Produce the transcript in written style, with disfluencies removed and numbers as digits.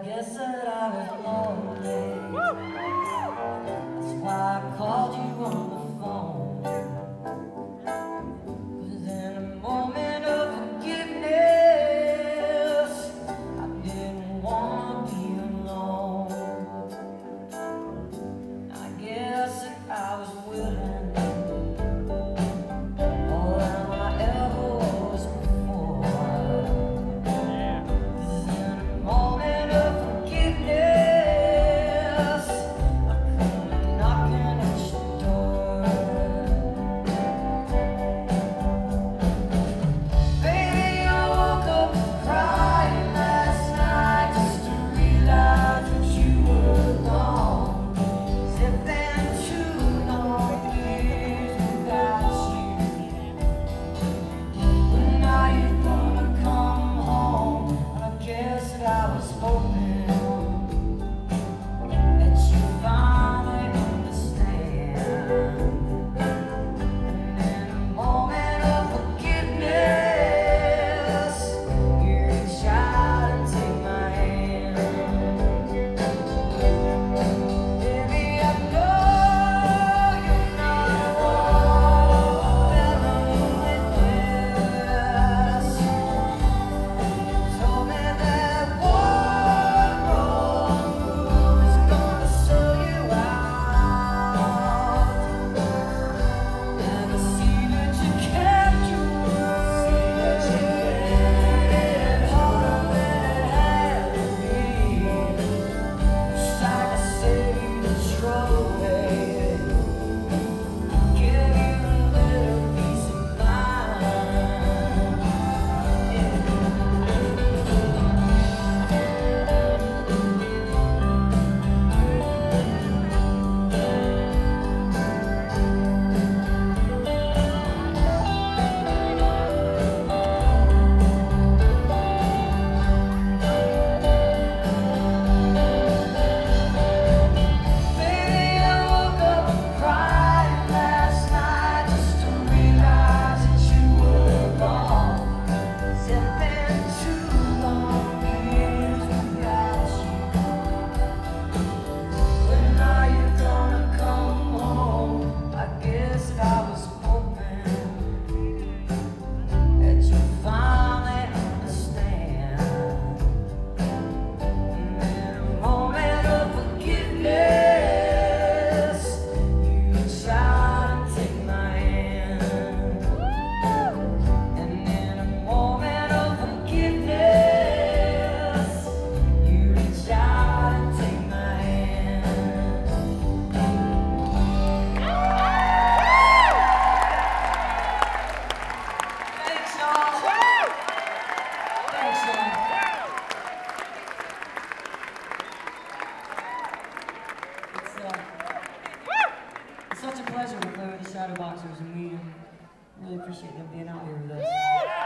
guess that I was lonely. That's why I called you on the phone. 'Cause in a moment of forgiveness, I didn't want to be alone. I guess that I was willing. I was hoping that you finally understand. And in a moment of forgiveness, you reach out and take my hand. Baby, I know you're not one ever witness. Told me that it's such a pleasure to play with the Shadowboxers, and we really appreciate them being out here with us.